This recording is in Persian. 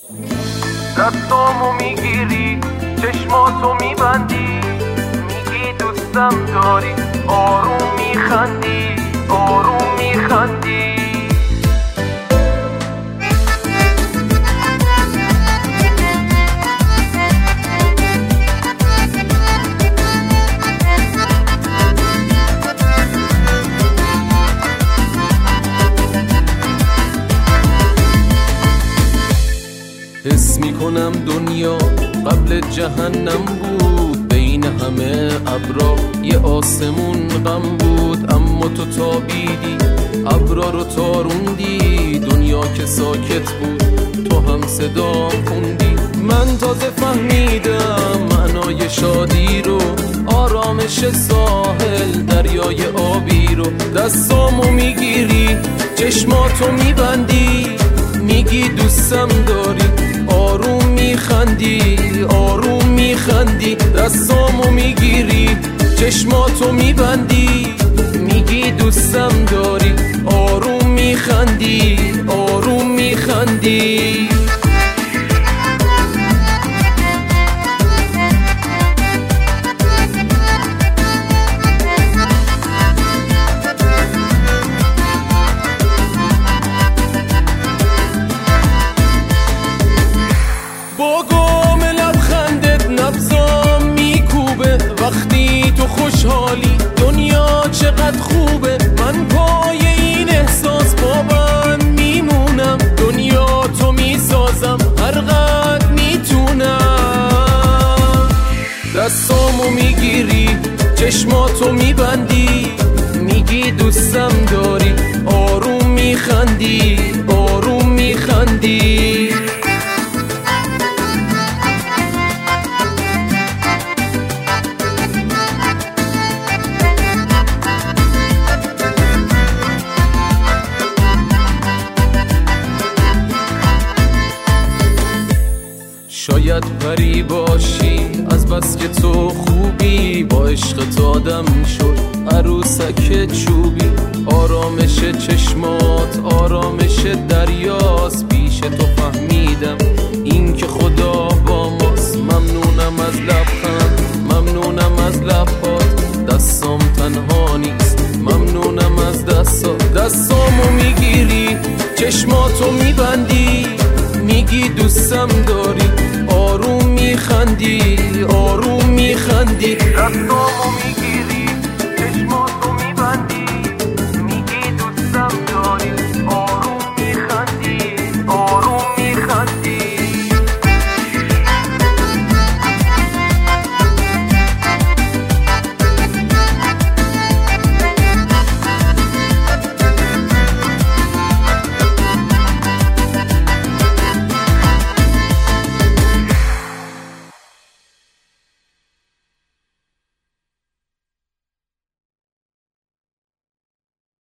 دستامو میگیری چشماتو میبندی میگی دوستم داری آروم میخندی آروم میخندی حس میکنم دنیا قبل جهنم بود، بین همه ابرا یه آسمون غم بود. اما تو تابیدی ابرا رو تاروندی، دنیا که ساکت بود تو هم صدا خوندی. من تازه فهمیدم معنای شادی رو، آرامش ساحل دریای آبی رو. دستامو میگیری چشماتو میبندی میگی دوستم داری آروم میخندی آروم میخندی. دستامو میگیری چشماتو میبندی میگی دوستم داری آروم میخندی آروم میخندی. با گام لبخندت نبضام میکوبه، وقتی تو خوشحالی دنیا چقدر خوبه. من پای این احساس بابم میمونم، دنیا تو میسازم هر قدر میتونم. دستامو میگیری چشماتو میبندی میگی دوستم داری آروم میخندی آروم میخندی. شاید پری باشی از بس که تو خوبی، با عشقت آدم شد عروسک چوبی. آرامش چشمات آرامش دریاست، پیش تو فهمیدم این که خدا با ماست. ممنونم از لبخند ممنونم از لبات، دستام تنها نیست ممنونم از دستات. دستامو میگیری چشماتو میبندی میگی دوستم داری آروم میخندی آروم میخندی. دستامو میگیری